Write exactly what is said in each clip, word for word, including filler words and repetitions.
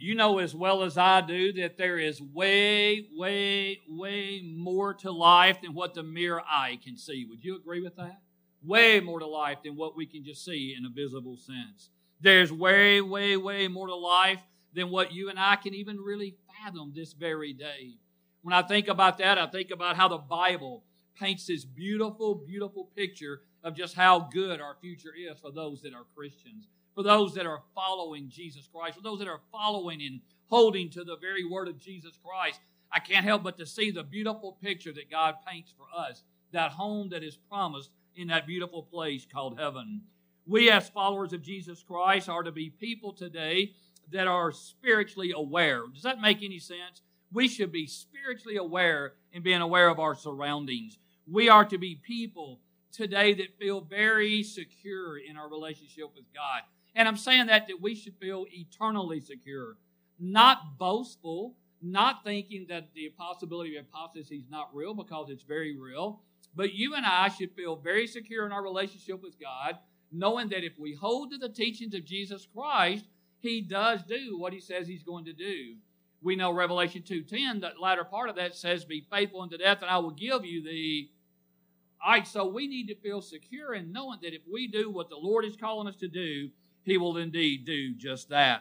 You know as well as I do that there is way, way, way more to life than what the mere eye can see. Would you agree with that? Way more to life than what we can just see in a visible sense. There's way, way, way more to life than what you and I can even really fathom this very day. When I think about that, I think about how the Bible paints this beautiful, beautiful picture of just how good our future is for those that are Christians, for those that are following Jesus Christ, for those that are following and holding to the very word of Jesus Christ. I can't help but to see the beautiful picture that God paints for us, that home that is promised in that beautiful place called heaven. We as followers of Jesus Christ are to be people today that are spiritually aware. Does that make any sense? We should be spiritually aware and being aware of our surroundings. We are to be people today that feel very secure in our relationship with God. And I'm saying that that we should feel eternally secure, not boastful, not thinking that the possibility of apostasy is not real, because it's very real. But you and I should feel very secure in our relationship with God, knowing that if we hold to the teachings of Jesus Christ, He does do what He says He's going to do. We know Revelation two ten, that latter part of that says, be faithful unto death, and I will give you the... All right, so we need to feel secure in knowing that if we do what the Lord is calling us to do, He will indeed do just that.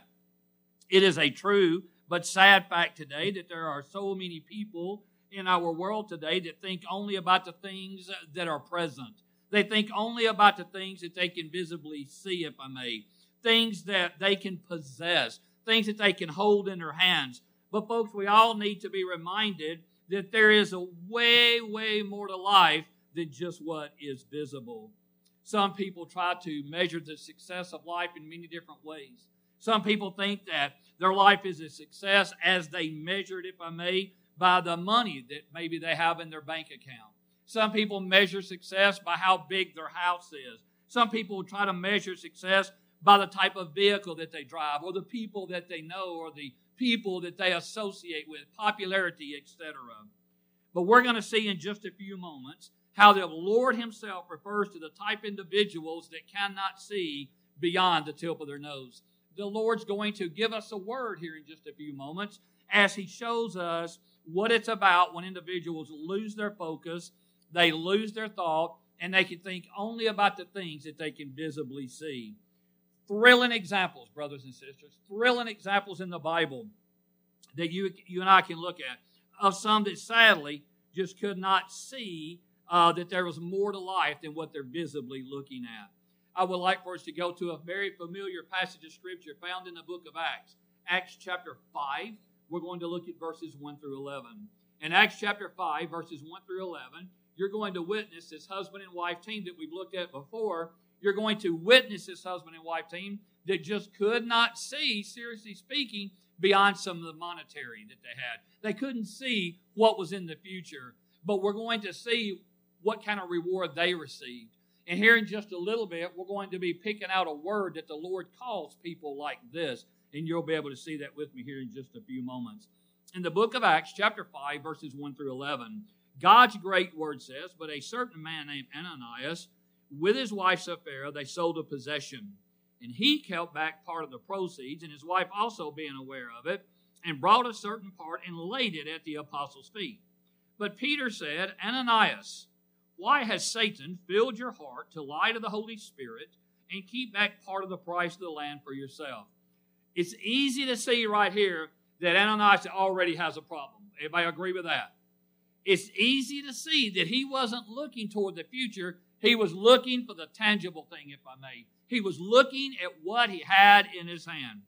It is a true but sad fact today that there are so many people in our world today that think only about the things that are present. They think only about the things that they can visibly see, if I may. Things that they can possess. Things that they can hold in their hands. But folks, we all need to be reminded that there is a way, way more to life than just what is visible. Some people try to measure the success of life in many different ways. Some people think that their life is a success as they measure it, if I may, by the money that maybe they have in their bank account. Some people measure success by how big their house is. Some people try to measure success by the type of vehicle that they drive, or the people that they know, or the people that they associate with, popularity, et cetera. But we're going to see in just a few moments how the Lord Himself refers to the type of individuals that cannot see beyond the tip of their nose. The Lord's going to give us a word here in just a few moments as He shows us what it's about when individuals lose their focus, they lose their thought, and they can think only about the things that they can visibly see. Thrilling examples, brothers and sisters, thrilling examples in the Bible that you, you and I can look at, of some that sadly just could not see uh, that there was more to life than what they're visibly looking at. I would like for us to go to a very familiar passage of Scripture found in the book of Acts. Acts chapter five, we're going to look at verses one through eleven. In Acts chapter five, verses one through eleven, you're going to witness this husband and wife team that we've looked at before. You're going to witness this husband and wife team that just could not see, seriously speaking, beyond some of the monetary that they had. They couldn't see what was in the future, but we're going to see what kind of reward they received. And here in just a little bit, we're going to be picking out a word that the Lord calls people like this, and you'll be able to see that with me here in just a few moments. In the book of Acts, chapter five, verses one through eleven, God's great word says, but a certain man named Ananias, with his wife Sapphira, they sold a possession. And he kept back part of the proceeds, and his wife also being aware of it, and brought a certain part and laid it at the apostles' feet. But Peter said, Ananias, why has Satan filled your heart to lie to the Holy Spirit and keep back part of the price of the land for yourself? It's easy to see right here that Ananias already has a problem. Everybody agree with that? It's easy to see that he wasn't looking toward the future. He was looking for the tangible thing, if I may. He was looking at what he had in his hand.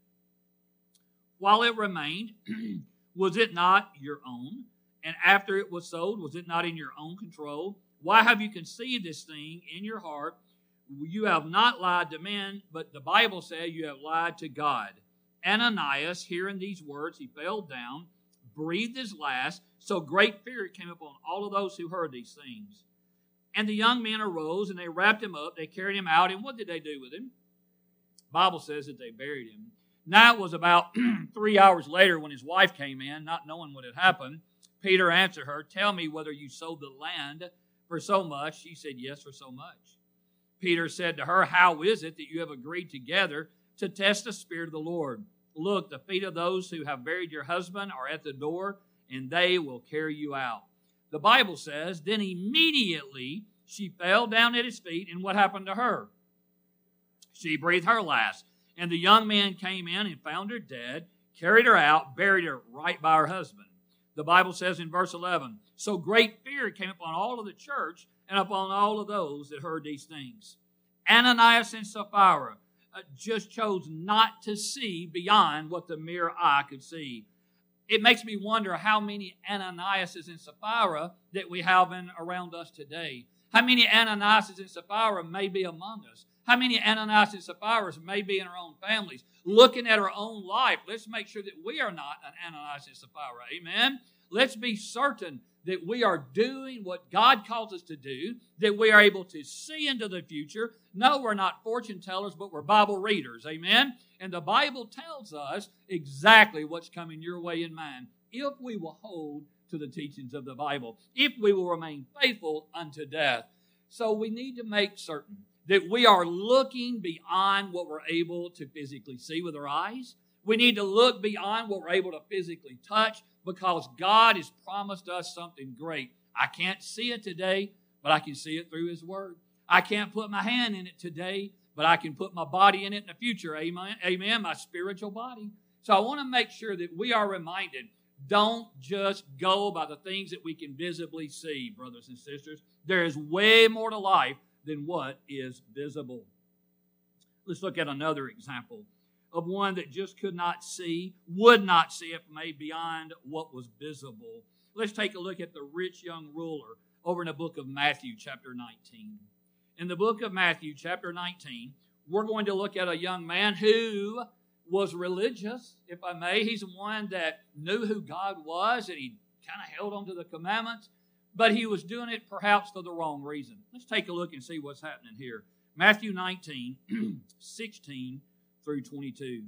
While it remained, was it not your own? And after it was sold, was it not in your own control? Why have you conceived this thing in your heart? You have not lied to men, but the Bible says you have lied to God. Ananias, hearing these words, he fell down, breathed his last, so great fear came upon all of those who heard these things. And the young men arose, and they wrapped him up, they carried him out, and what did they do with him? The Bible says that they buried him. Now it was about three hours later when his wife came in, not knowing what had happened. Peter answered her, tell me whether you sold the land for so much. She said, yes, for so much. Peter said to her, how is it that you have agreed together to test the Spirit of the Lord? Look, the feet of those who have buried your husband are at the door, and they will carry you out. The Bible says, then immediately she fell down at his feet, and what happened to her? She breathed her last. And the young man came in and found her dead, carried her out, buried her right by her husband. The Bible says in verse eleven, so great fear came upon all of the church and upon all of those that heard these things. Ananias and Sapphira uh, just chose not to see beyond what the mere eye could see. It makes me wonder how many Ananiases and Sapphira that we have in around us today. How many Ananiases and Sapphira may be among us? How many Ananias and Sapphira may be in our own families? Looking at our own life, let's make sure that we are not an Ananias and Sapphira. Amen? Let's be certain that we are doing what God calls us to do, that we are able to see into the future. No, we're not fortune tellers, but we're Bible readers. Amen? And the Bible tells us exactly what's coming your way and mine if we will hold to the teachings of the Bible, if we will remain faithful unto death. So we need to make certain that we are looking beyond what we're able to physically see with our eyes. We need to look beyond what we're able to physically touch because God has promised us something great. I can't see it today, but I can see it through His Word. I can't put my hand in it today, but I can put my body in it in the future. Amen. Amen. My spiritual body. So I want to make sure that we are reminded, don't just go by the things that we can visibly see, brothers and sisters. There is way more to life than what is visible. Let's look at another example of one that just could not see, would not see if made beyond what was visible. Let's take a look at the rich young ruler over in the book of Matthew chapter nineteen. In the book of Matthew chapter nineteen, we're going to look at a young man who was religious, if I may. He's one that knew who God was, and he kind of held on to the commandments, but he was doing it perhaps for the wrong reason. Let's take a look and see what's happening here. Matthew nineteen, sixteen through twenty-two.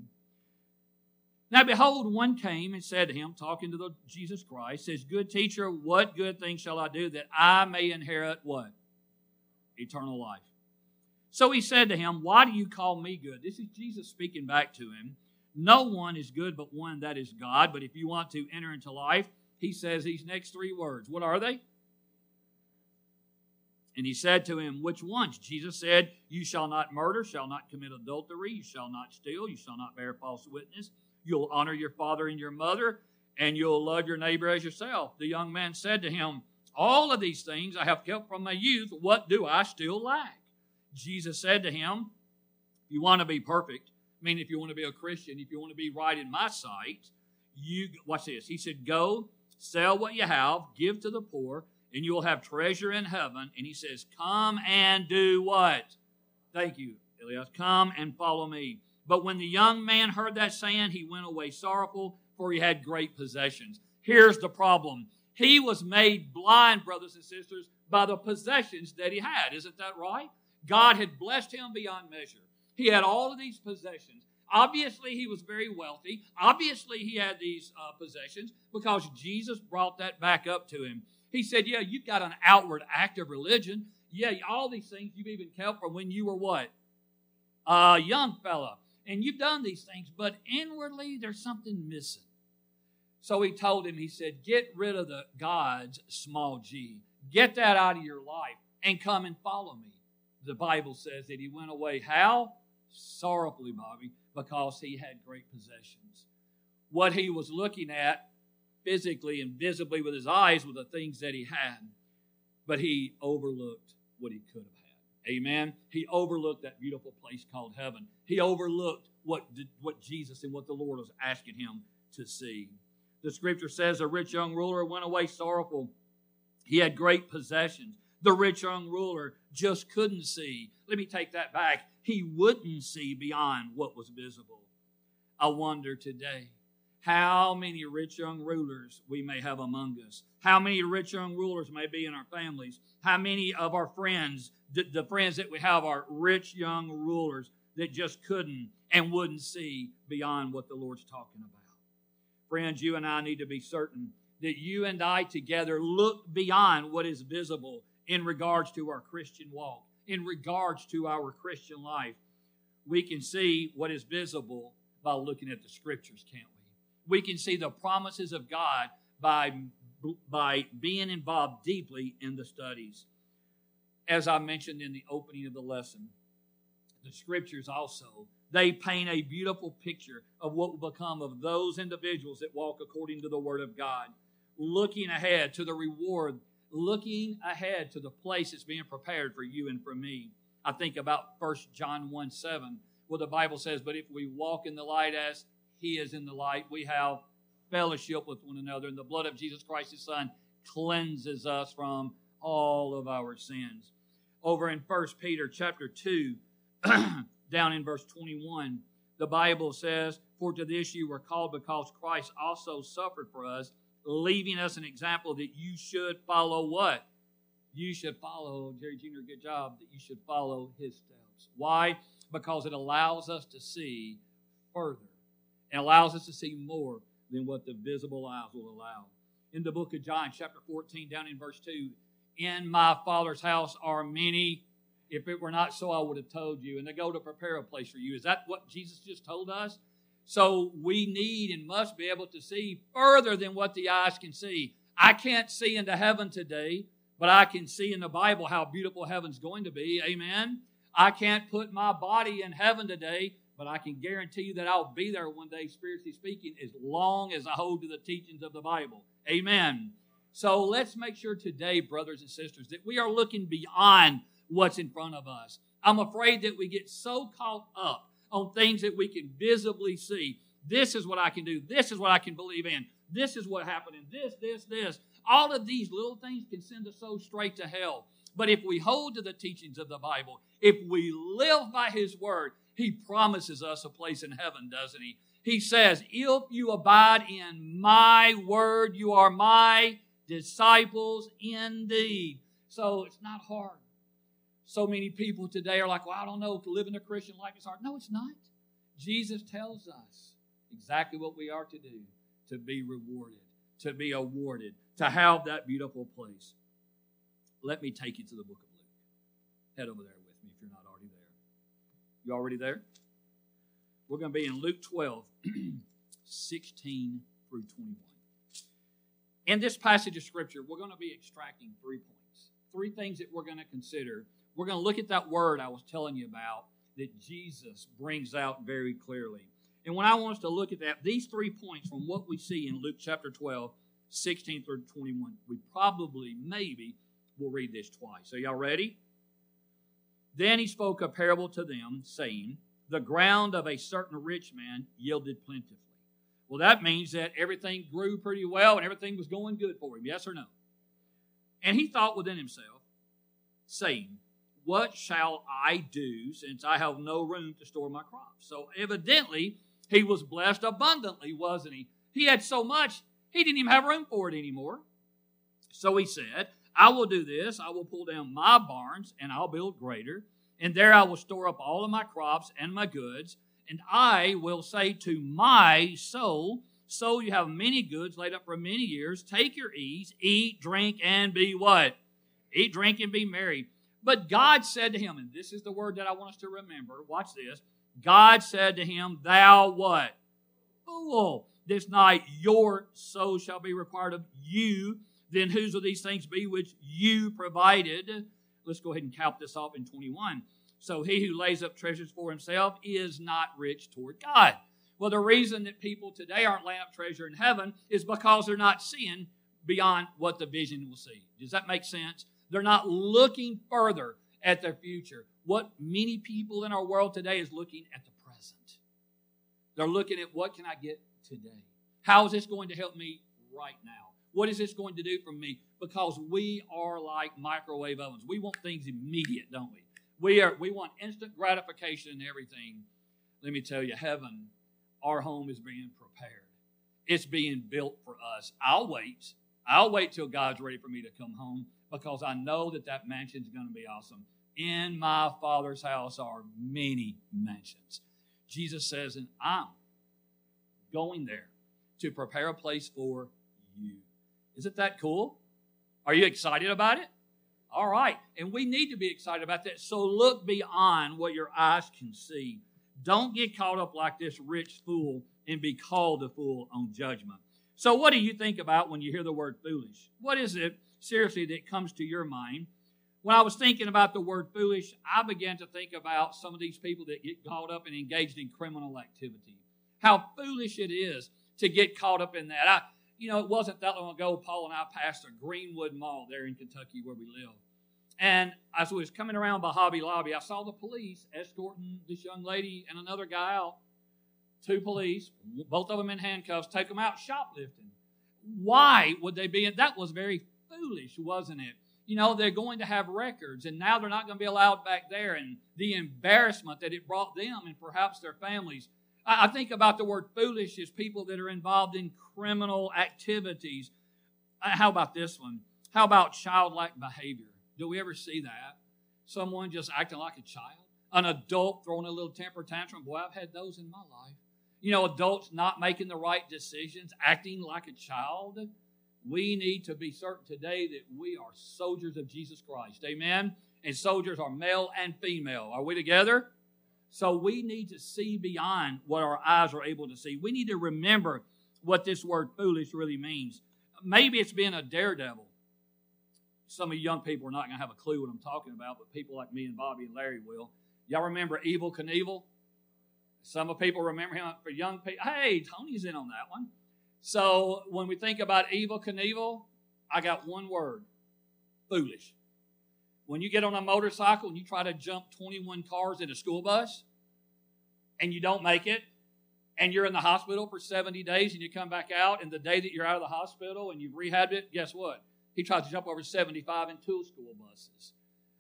Now behold, one came and said to him, talking to the Jesus Christ, says, good teacher, what good thing shall I do that I may inherit what? Eternal life. So he said to him, why do you call me good? This is Jesus speaking back to him. No one is good but one, that is God. But if you want to enter into life, he says these next three words. What are they? And he said to him, which ones? Jesus said, you shall not murder, shall not commit adultery, you shall not steal, you shall not bear false witness, you'll honor your father and your mother, and you'll love your neighbor as yourself. The young man said to him, all of these things I have kept from my youth, what do I still lack? Jesus said to him, if you want to be perfect, I mean, if you want to be a Christian, if you want to be right in my sight, you, watch this. He said, go, sell what you have, give to the poor, and you will have treasure in heaven. And he says, come and do what? Thank you, Elias. Come and follow me. But when the young man heard that saying, he went away sorrowful, for he had great possessions. Here's the problem. He was made blind, brothers and sisters, by the possessions that he had. Isn't that right? God had blessed him beyond measure. He had all of these possessions. Obviously, he was very wealthy. Obviously, he had these uh, possessions because Jesus brought that back up to him. He said, yeah, you've got an outward act of religion. Yeah, all these things you've even kept from when you were what? A young fella. And you've done these things, but inwardly there's something missing. So he told him, he said, get rid of the God's small g. Get that out of your life and come and follow me. The Bible says that he went away, how? Sorrowfully, Bobby, because he had great possessions. What he was looking at physically and visibly with his eyes were the things that he had, but he overlooked what he could have had. Amen? He overlooked that beautiful place called heaven. He overlooked what, what Jesus and what the Lord was asking him to see. The scripture says a rich young ruler went away sorrowful. He had great possessions. The rich young ruler just couldn't see. Let me take that back. He wouldn't see beyond what was visible. I wonder today how many rich young rulers we may have among us. How many rich young rulers may be in our families. How many of our friends, the, the friends that we have are rich young rulers that just couldn't and wouldn't see beyond what the Lord's talking about. Friends, you and I need to be certain that you and I together look beyond what is visible in regards to our Christian walk, in regards to our Christian life. We can see what is visible, by looking at the Scriptures, can't we? We can see the promises of God by, by being involved deeply in the studies. As I mentioned in the opening of the lesson, the Scriptures also, they paint a beautiful picture of what will become of those individuals that walk according to the Word of God, looking ahead to the reward, looking ahead to the place that's being prepared for you and for me. I think about First John one seven, where the Bible says, but if we walk in the light as He is in the light, we have fellowship with one another, and the blood of Jesus Christ, His Son, cleanses us from all of our sins. Over in First Peter chapter two, down in verse twenty-one, the Bible says, for to this you were called because Christ also suffered for us, leaving us an example that you should follow what? You should follow, Jerry Junior, good job, that you should follow His steps. Why? Because it allows us to see further. It allows us to see more than what the visible eyes will allow. In the book of John, chapter fourteen, down in verse two, in my Father's house are many. If it were not so, I would have told you. And to go to prepare a place for you. Is that what Jesus just told us? So we need and must be able to see further than what the eyes can see. I can't see into heaven today, but I can see in the Bible how beautiful heaven's going to be. Amen? I can't put my body in heaven today, but I can guarantee you that I'll be there one day, spiritually speaking, as long as I hold to the teachings of the Bible. Amen? So let's make sure today, brothers and sisters, that we are looking beyond what's in front of us. I'm afraid that we get so caught up on things that we can visibly see. This is what I can do. This is what I can believe in. This is what happened in this, this, this. All of these little things can send us so straight to hell. But if we hold to the teachings of the Bible, if we live by His Word, He promises us a place in heaven, doesn't He? He says, if you abide in my Word, you are my disciples indeed. So it's not hard. So many people today are like, well, I don't know, living a Christian life is hard. No, it's not. Jesus tells us exactly what we are to do, to be rewarded, to be awarded, to have that beautiful place. Let me take you to the book of Luke. Head over there with me if you're not already there. You already there? We're going to be in Luke twelve, sixteen through twenty-one. In this passage of Scripture, we're going to be extracting three points, three things that we're going to consider. We're going to look at that word I was telling you about that Jesus brings out very clearly. And when I want us to look at that, these three points from what we see in Luke chapter twelve, sixteen through twenty-one, we probably, maybe, will read this twice. Are y'all ready? Then He spoke a parable to them, saying, the ground of a certain rich man yielded plentifully. Well, that means that everything grew pretty well and everything was going good for him. Yes or no? And he thought within himself, saying, what shall I do since I have no room to store my crops? So evidently, he was blessed abundantly, wasn't he? He had so much, he didn't even have room for it anymore. So he said, I will do this. I will pull down my barns and I'll build greater. And there I will store up all of my crops and my goods. And I will say to my soul, soul, you have many goods laid up for many years. Take your ease, eat, drink, and be what? Eat, drink, and be merry. But God said to him, and this is the word that I want us to remember. Watch this. God said to him, thou what? Fool. This night your soul shall be required of you. Then whose will these things be which you provided? Let's go ahead and cap this off in twenty-one. So he who lays up treasures for himself is not rich toward God. Well, the reason that people today aren't laying up treasure in heaven is because they're not seeing beyond what the vision will see. Does that make sense? They're not looking further at their future. What many people in our world today is looking at the present. They're looking at what can I get today? How is this going to help me right now? What is this going to do for me? Because we are like microwave ovens. We want things immediate, don't we? We are. We want instant gratification and everything. Let me tell you, heaven, our home is being prepared. It's being built for us. I'll wait. I'll wait till God's ready for me to come home because I know that that mansion is going to be awesome. In my Father's house are many mansions. Jesus says, and I'm going there to prepare a place for you. Isn't that cool? Are you excited about it? All right. And we need to be excited about that. So look beyond what your eyes can see. Don't get caught up like this rich fool and be called a fool on judgment. So what do you think about when you hear the word foolish? What is it, seriously, that comes to your mind? When I was thinking about the word foolish, I began to think about some of these people that get caught up and engaged in criminal activity. How foolish it is to get caught up in that. I, you know, it wasn't that long ago, Paul and I passed a Greenwood Mall there in Kentucky where we live. And as we was coming around by Hobby Lobby, I saw the police escorting this young lady and another guy out. Two police, both of them in handcuffs, take them out shoplifting. Why would they be in? That was very foolish, wasn't it? You know, they're going to have records, and now they're not going to be allowed back there, and the embarrassment that it brought them and perhaps their families. I think about the word foolish as people that are involved in criminal activities. How about this one? How about childlike behavior? Do we ever see that? Someone just acting like a child? An adult throwing a little temper tantrum? Boy, I've had those in my life. You know, adults not making the right decisions, acting like a child. We need to be certain today that we are soldiers of Jesus Christ. Amen? And soldiers are male and female. Are we together? So we need to see beyond what our eyes are able to see. We need to remember what this word foolish really means. Maybe it's being a daredevil. Some of you young people are not going to have a clue what I'm talking about, but people like me and Bobby and Larry will. Y'all remember Evel Knievel? Some of people remember him. For young people, hey, Tony's in on that one. So when we think about Evel Knievel, I got one word: foolish. When you get on a motorcycle and you try to jump twenty-one cars in a school bus and you don't make it, and you're in the hospital for seventy days and you come back out, and the day that you're out of the hospital and you've rehabbed it, guess what? He tried to jump over seventy-five in two school buses.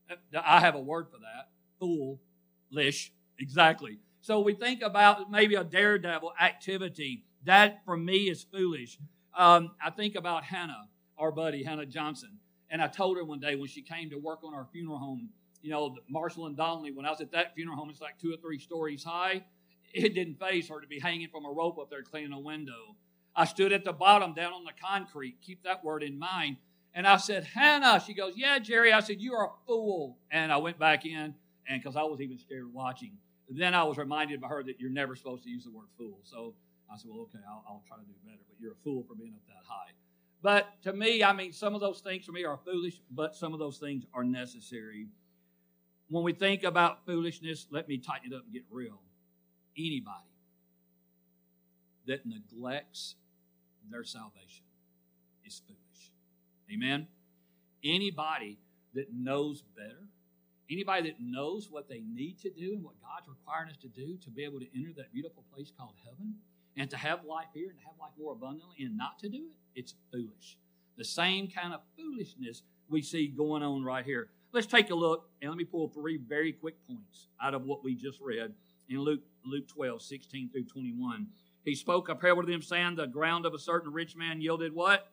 I have a word for that: foolish. Exactly. So we think about maybe a daredevil activity. That, for me, is foolish. Um, I think about Hannah, our buddy, Hannah Johnson. And I told her one day when she came to work on our funeral home, you know, Marshall and Donnelly, when I was at that funeral home, it's like two or three stories high. It didn't faze her to be hanging from a rope up there cleaning a window. I stood at the bottom down on the concrete. Keep that word in mind. And I said, Hannah. She goes, yeah, Jerry. I said, you are a fool. And I went back in, and because I was even scared watching. Then I was reminded by her that you're never supposed to use the word fool. So I said, well, okay, I'll, I'll try to do better. But you're a fool for being up that high. But to me, I mean, some of those things for me are foolish, but some of those things are necessary. When we think about foolishness, let me tighten it up and get real. Anybody that neglects their salvation is foolish. Amen? Anybody that knows better, anybody that knows what they need to do and what God's requiring us to do to be able to enter that beautiful place called heaven and to have life here and to have life more abundantly and not to do it, it's foolish. The same kind of foolishness we see going on right here. Let's take a look, and let me pull three very quick points out of what we just read in Luke, Luke twelve, sixteen through twenty-one. He spoke a parable to them, saying, the ground of a certain rich man yielded what?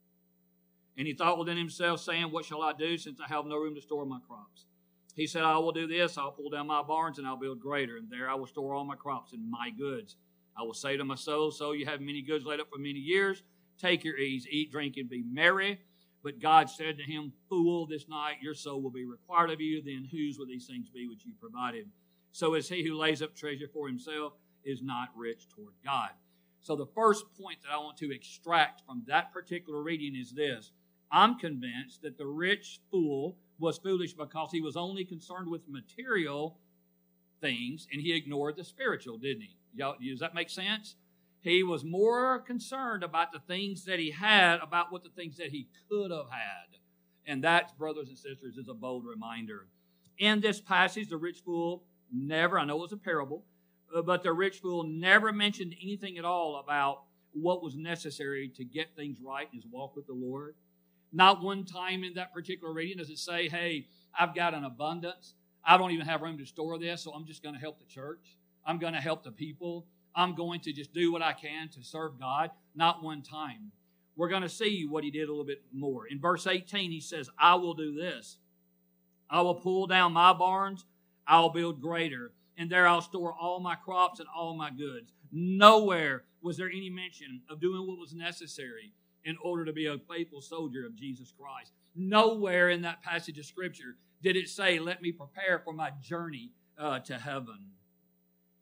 And he thought within himself, saying, what shall I do, since I have no room to store my crops? He said, I will do this. I'll pull down my barns, and I'll build greater, and there I will store all my crops and my goods. I will say to my soul, so you have many goods laid up for many years. Take your ease, eat, drink, and be merry. But God said to him, fool, this night your soul will be required of you. Then whose will these things be which you provided? So is he who lays up treasure for himself is not rich toward God. So the first point that I want to extract from that particular reading is this. I'm convinced that the rich fool was foolish because he was only concerned with material things and he ignored the spiritual, didn't he? Y'all, does that make sense? He was more concerned about the things that he had, about what the things that he could have had. And that, brothers and sisters, is a bold reminder. In this passage, the rich fool never, I know it was a parable, but the rich fool never mentioned anything at all about what was necessary to get things right in his walk with the Lord. Not one time in that particular reading does it say, hey, I've got an abundance. I don't even have room to store this, so I'm just going to help the church. I'm going to help the people. I'm going to just do what I can to serve God. Not one time. We're going to see what he did a little bit more. In verse eighteen, he says, I will do this. I will pull down my barns. I'll build greater. And there I'll store all my crops and all my goods. Nowhere was there any mention of doing what was necessary in order to be a faithful soldier of Jesus Christ. Nowhere in that passage of Scripture did it say, let me prepare for my journey uh, to heaven.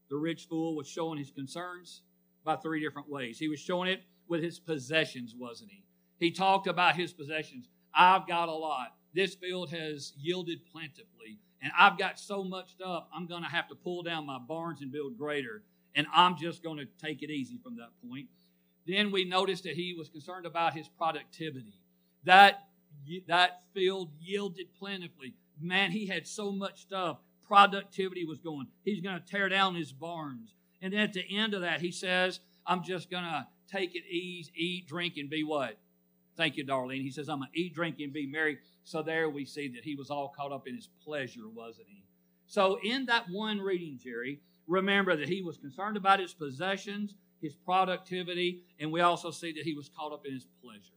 The rich fool was showing his concerns by three different ways. He was showing it with his possessions, wasn't he? He talked about his possessions. I've got a lot. This field has yielded plentifully, and I've got so much stuff, I'm going to have to pull down my barns and build greater, and I'm just going to take it easy from that point. Then we noticed that he was concerned about his productivity. That, that field yielded plentifully. Man, he had so much stuff. Productivity was going. He's going to tear down his barns. And then at the end of that, he says, I'm just going to take it easy, eat, drink, and be what? Thank you, Darlene. He says, I'm going to eat, drink, and be merry. So there we see that he was all caught up in his pleasure, wasn't he? So in that one reading, Jerry, remember that he was concerned about his possessions, his productivity, and we also see that he was caught up in his pleasure.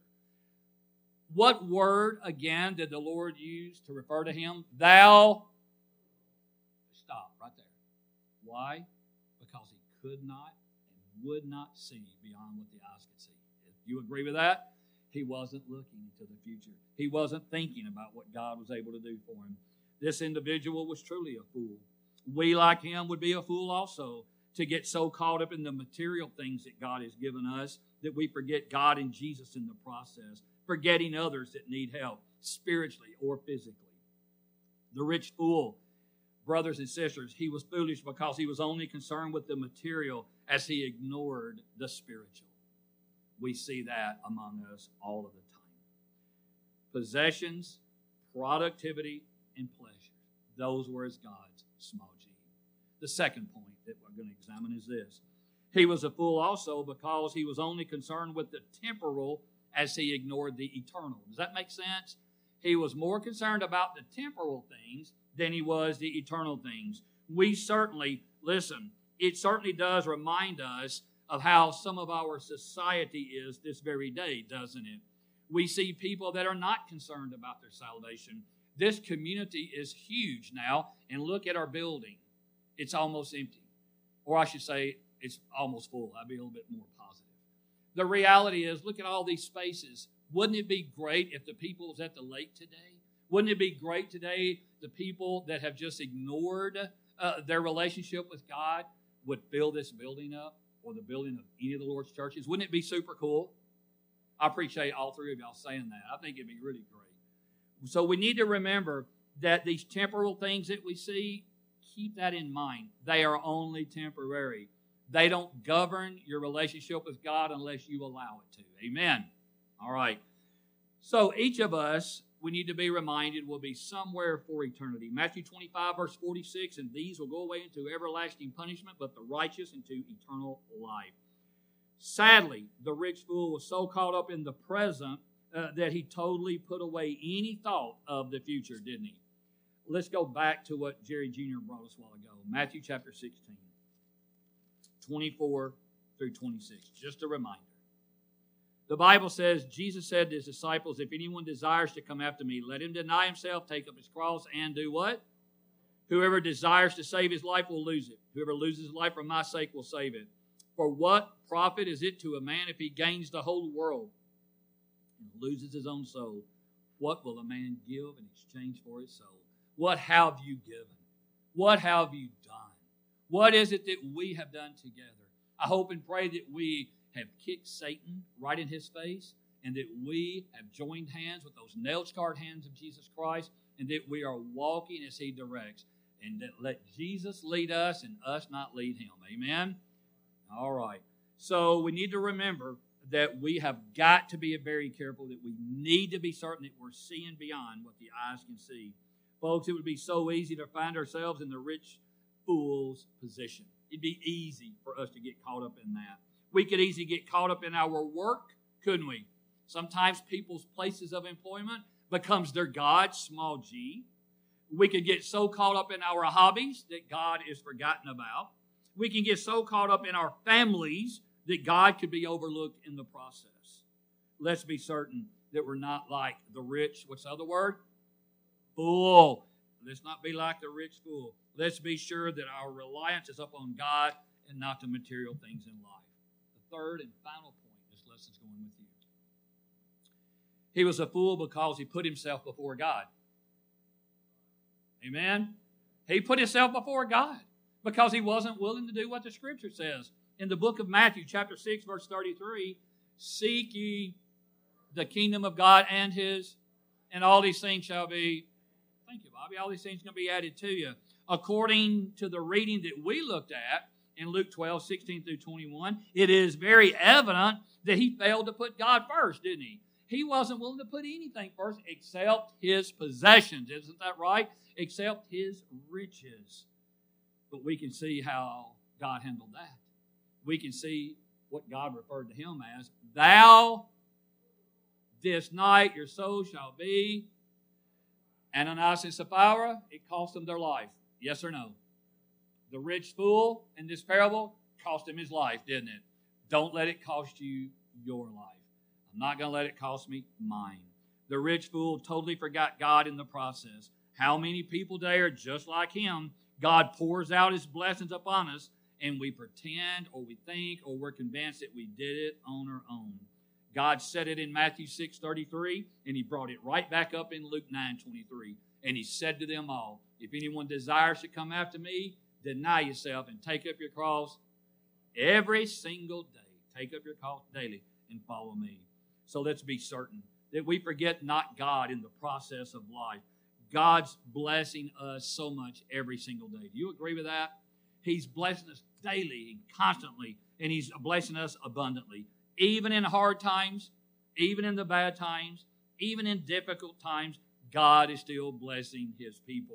What word, again, did the Lord use to refer to him? Thou. Stop right there. Why? Because he could not and would not see beyond what the eyes could see. If you agree with that, he wasn't looking into the future. He wasn't thinking about what God was able to do for him. This individual was truly a fool. We, like him, would be a fool also to get so caught up in the material things that God has given us that we forget God and Jesus in the process, forgetting others that need help, spiritually or physically. The rich fool, brothers and sisters, he was foolish because he was only concerned with the material as he ignored the spiritual. We see that among us all of the time. Possessions, productivity, and pleasure. Those were as God's small g. The second point that we're going to examine is this. He was a fool also because he was only concerned with the temporal as he ignored the eternal. Does that make sense? He was more concerned about the temporal things than he was the eternal things. We certainly, listen, it certainly does remind us of how some of our society is this very day, doesn't it? We see people that are not concerned about their salvation. This community is huge now, and look at our building. It's almost empty. Or I should say, it's almost full. I'd be a little bit more positive. The reality is, look at all these spaces. Wouldn't it be great if the people was at the lake today? Wouldn't it be great today, the people that have just ignored uh, their relationship with God would fill this building up, or the building of any of the Lord's churches? Wouldn't it be super cool? I appreciate all three of y'all saying that. I think it'd be really great. So we need to remember that these temporal things that we see, keep that in mind. They are only temporary. They don't govern your relationship with God unless you allow it to. Amen. All right. So each of us, we need to be reminded, will be somewhere for eternity. Matthew twenty-five, verse forty-six, and these will go away into everlasting punishment, but the righteous into eternal life. Sadly, the rich fool was so caught up in the present uh, that he totally put away any thought of the future, didn't he? Let's go back to what Jerry Junior brought us a while ago. Matthew chapter sixteen, twenty-four through twenty-six. Just a reminder. The Bible says, Jesus said to his disciples, if anyone desires to come after me, let him deny himself, take up his cross, and do what? Whoever desires to save his life will lose it. Whoever loses his life for my sake will save it. For what profit is it to a man if he gains the whole world and loses his own soul? What will a man give in exchange for his soul? What have you given? What have you done? What is it that we have done together? I hope and pray that we have kicked Satan right in his face, and that we have joined hands with those nail-scarred hands of Jesus Christ, and that we are walking as he directs, and that let Jesus lead us and us not lead him. Amen? All right. So we need to remember that we have got to be very careful, that we need to be certain that we're seeing beyond what the eyes can see. Folks, it would be so easy to find ourselves in the rich fool's position. It'd be easy for us to get caught up in that. We could easily get caught up in our work, couldn't we? Sometimes people's places of employment becomes their God, small g. We could get so caught up in our hobbies that God is forgotten about. We can get so caught up in our families that God could be overlooked in the process. Let's be certain that we're not like the rich, what's the other word? Fool. Let's not be like the rich fool. Let's be sure that our reliance is upon God and not the material things in life. The third and final point this lesson's going with you. He was a fool because he put himself before God. Amen? He put himself before God. Because he wasn't willing to do what the Scripture says. In the book of Matthew, chapter six, verse thirty-three, seek ye the kingdom of God and His, and all these things shall be, thank you, Bobby, all these things are going to be added to you. According to the reading that we looked at in Luke twelve, sixteen through twenty-one, it is very evident that he failed to put God first, didn't he? He wasn't willing to put anything first except his possessions. Isn't that right? Except his riches. But we can see how God handled that. We can see what God referred to him as. Thou, this night your soul shall be. Ananias and Sapphira, it cost them their life. Yes or no? The rich fool in this parable cost him his life, didn't it? Don't let it cost you your life. I'm not going to let it cost me mine. The rich fool totally forgot God in the process. How many people today are just like him? God pours out His blessings upon us, and we pretend or we think or we're convinced that we did it on our own. God said it in Matthew six thirty-three, and He brought it right back up in Luke nine twenty-three. And He said to them all, if anyone desires to come after me, deny yourself and take up your cross every single day. Take up your cross daily and follow me. So let's be certain that we forget not God in the process of life. God's blessing us so much every single day. Do you agree with that? He's blessing us daily and constantly, and He's blessing us abundantly. Even in hard times, even in the bad times, even in difficult times, God is still blessing His people.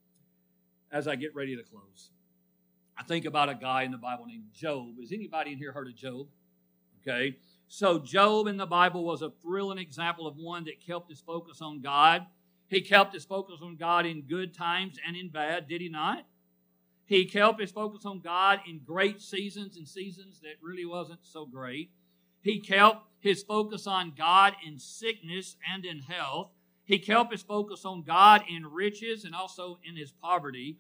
As I get ready to close, I think about a guy in the Bible named Job. Has anybody in here heard of Job? Okay. So Job in the Bible was a thrilling example of one that kept his focus on God. He kept his focus on God in good times and in bad, did he not? He kept his focus on God in great seasons and seasons that really wasn't so great. He kept his focus on God in sickness and in health. He kept his focus on God in riches and also in his poverty.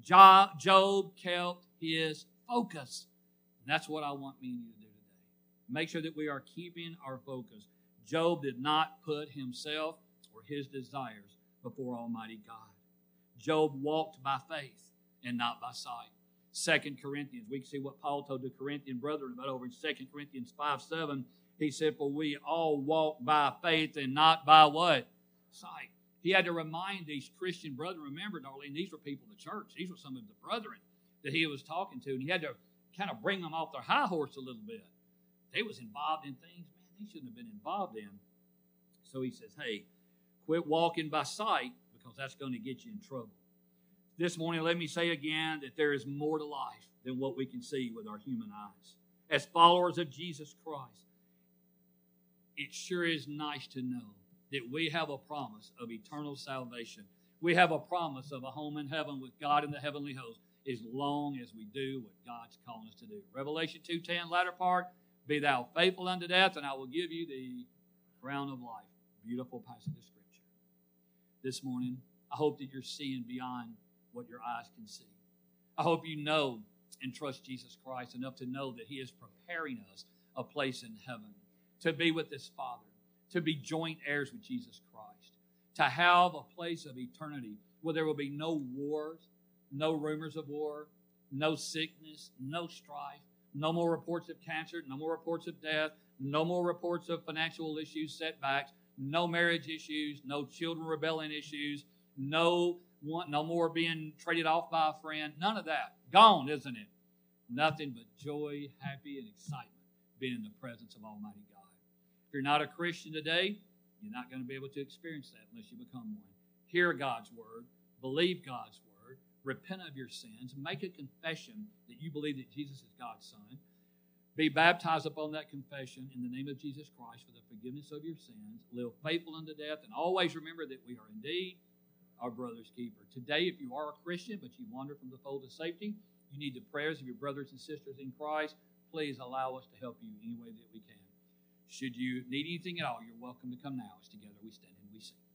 Job kept his focus. And that's what I want me and you to do today. Make sure that we are keeping our focus. Job did not put himself or his desires before Almighty God. Job walked by faith and not by sight. Second Corinthians, we can see what Paul told the Corinthian brethren about over in Second Corinthians five seven. He said, for we all walk by faith and not by what? Sight. He had to remind these Christian brethren, remember, darling, these were people of the church. These were some of the brethren that he was talking to. And he had to kind of bring them off their high horse a little bit. They was involved in things, man, they shouldn't have been involved in. So he says, hey, quit walking by sight because that's going to get you in trouble. This morning, let me say again that there is more to life than what we can see with our human eyes. As followers of Jesus Christ, it sure is nice to know that we have a promise of eternal salvation. We have a promise of a home in heaven with God in the heavenly host as long as we do what God's calling us to do. Revelation two ten, latter part, be thou faithful unto death, and I will give you the crown of life. Beautiful passage of Scripture. This morning, I hope that you're seeing beyond what your eyes can see. I hope you know and trust Jesus Christ enough to know that He is preparing us a place in heaven to be with His Father, to be joint heirs with Jesus Christ, to have a place of eternity where there will be no wars, no rumors of war, no sickness, no strife, no more reports of cancer, no more reports of death, no more reports of financial issues, setbacks, no marriage issues, no children rebelling issues, no one, no more being traded off by a friend. None of that. Gone, isn't it? Nothing but joy, happy, and excitement being in the presence of Almighty God. If you're not a Christian today, you're not going to be able to experience that unless you become one. Hear God's word, believe God's word, repent of your sins, make a confession that you believe that Jesus is God's Son. Be baptized upon that confession in the name of Jesus Christ for the forgiveness of your sins. Live faithful unto death, and always remember that we are indeed our brother's keeper. Today, if you are a Christian, but you wander from the fold of safety, you need the prayers of your brothers and sisters in Christ. Please allow us to help you any way that we can. Should you need anything at all, you're welcome to come now as together we stand and we sing.